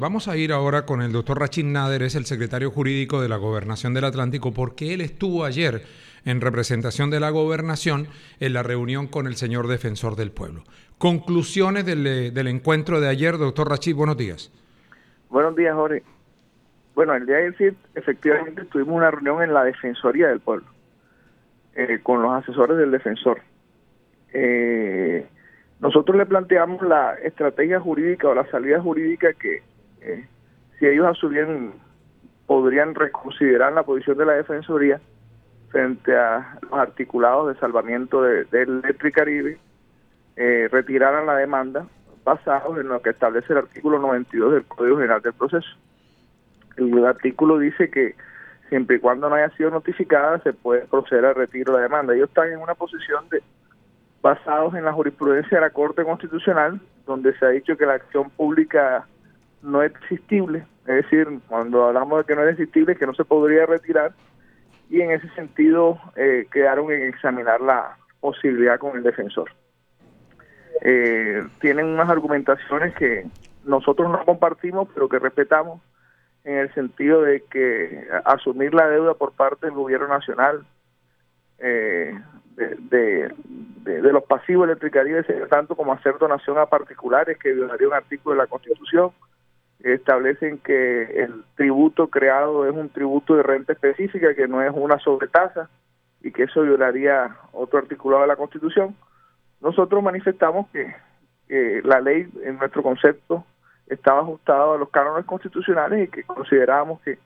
Vamos a ir ahora con el doctor Rachid Nader, es el secretario jurídico de la Gobernación del Atlántico, porque él estuvo ayer en representación de la Gobernación en la reunión con el señor defensor del pueblo. Conclusiones del encuentro de ayer, doctor Rachid, buenos días. Buenos días, Jorge. Bueno, el día de ayer efectivamente tuvimos una reunión en la Defensoría del Pueblo, con los asesores del defensor. Nosotros le planteamos la estrategia jurídica o la salida jurídica que si ellos asumían, podrían reconsiderar la posición de la Defensoría frente a los articulados de salvamiento de Electricaribe, retiraran la demanda basados en lo que establece el artículo 92 del Código General del Proceso. El artículo dice que siempre y cuando no haya sido notificada se puede proceder al retiro de la demanda. Ellos están en una posición basados en la jurisprudencia de la Corte Constitucional, donde se ha dicho que la acción pública no es exigible, es decir, cuando hablamos de que no es exigible, que no se podría retirar, y en ese sentido quedaron en examinar la posibilidad con el defensor. Tienen unas argumentaciones que nosotros no compartimos, pero que respetamos, en el sentido de que asumir la deuda por parte del gobierno nacional de los pasivos de Electricaribe sería tanto como hacer donación a particulares, que violaría un artículo de la Constitución. Establecen que el tributo creado es un tributo de renta específica, que no es una sobretasa, y que eso violaría otro articulado de la Constitución. Nosotros manifestamos que la ley, en nuestro concepto, estaba ajustada a los cánones constitucionales y que considerábamos que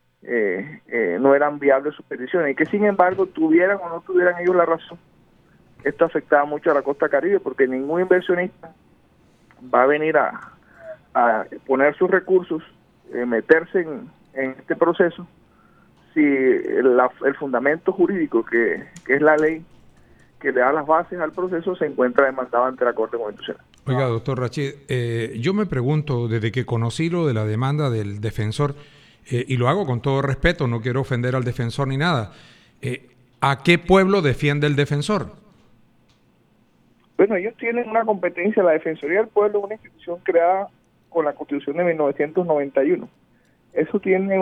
no eran viables sus peticiones, y que sin embargo tuvieran o no tuvieran ellos la razón, esto afectaba mucho a la costa Caribe, porque ningún inversionista va a venir a poner sus recursos, meterse en este proceso, si el fundamento jurídico que es la ley que le da las bases al proceso se encuentra demandado ante la Corte Constitucional. Oiga, doctor Rachid, yo me pregunto, desde que conocí lo de la demanda del defensor, y lo hago con todo respeto, no quiero ofender al defensor ni nada, ¿a qué pueblo defiende el defensor? Bueno, ellos tienen una competencia, la Defensoría del Pueblo es una institución creada con la Constitución de 1991. Eso tiene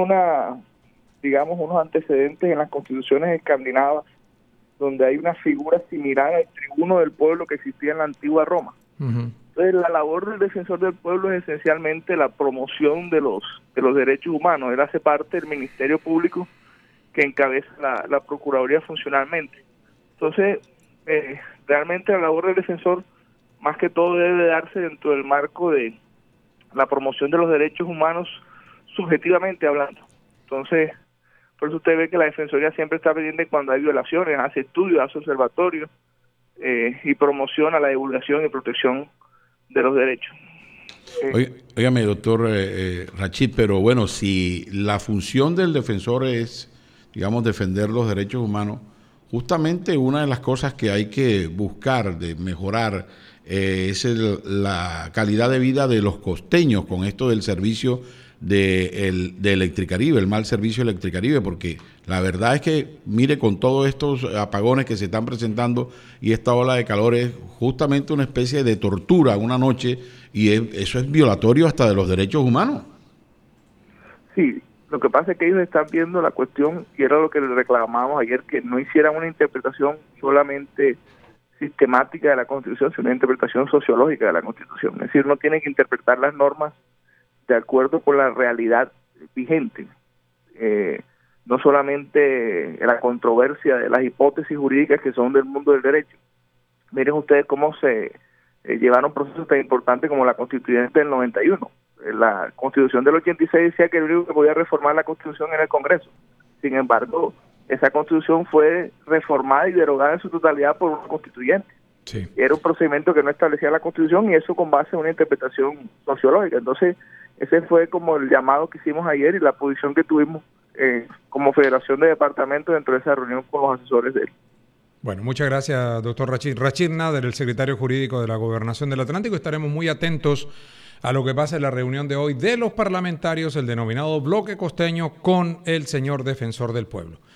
unos antecedentes en las constituciones escandinavas, donde hay una figura similar al tribuno del pueblo que existía en la antigua Roma. Uh-huh. Entonces, la labor del defensor del pueblo es esencialmente la promoción de los derechos humanos. Él hace parte del Ministerio Público que encabeza la Procuraduría funcionalmente. Entonces, realmente la labor del defensor, más que todo, debe darse dentro del marco de la promoción de los derechos humanos, subjetivamente hablando. Entonces, por eso usted ve que la Defensoría siempre está pendiente cuando hay violaciones, hace estudios, hace observatorios y promociona la divulgación y protección de los derechos. Óigame, doctor Rachid, pero bueno, si la función del defensor es, digamos, defender los derechos humanos, justamente una de las cosas que hay que buscar de mejorar es la calidad de vida de los costeños con esto del servicio de Electricaribe, el mal servicio de Electricaribe, porque la verdad es que, mire, con todos estos apagones que se están presentando y esta ola de calor es justamente una especie de tortura una noche, y eso es violatorio hasta de los derechos humanos. Sí, lo que pasa es que ellos están viendo la cuestión, y era lo que les reclamábamos ayer, que no hicieran una interpretación solamente sistemática de la Constitución, sino una interpretación sociológica de la Constitución. Es decir, no tienen que interpretar las normas de acuerdo con la realidad vigente. No solamente la controversia de las hipótesis jurídicas que son del mundo del derecho. Miren ustedes cómo se llevaron procesos tan importantes como la Constituyente del 91. La Constitución del 86 decía que el único que podía reformar la Constitución era el Congreso. Sin embargo, esa Constitución fue reformada y derogada en su totalidad por una constituyente. Sí. Era un procedimiento que no establecía la Constitución, y eso con base en una interpretación sociológica. Entonces, ese fue como el llamado que hicimos ayer y la posición que tuvimos como Federación de Departamentos dentro de esa reunión con los asesores de él. Bueno, muchas gracias, doctor Rachid. Rachid Nader, el secretario jurídico de la Gobernación del Atlántico. Estaremos muy atentos a lo que pasa en la reunión de hoy de los parlamentarios, el denominado bloque costeño, con el señor defensor del pueblo.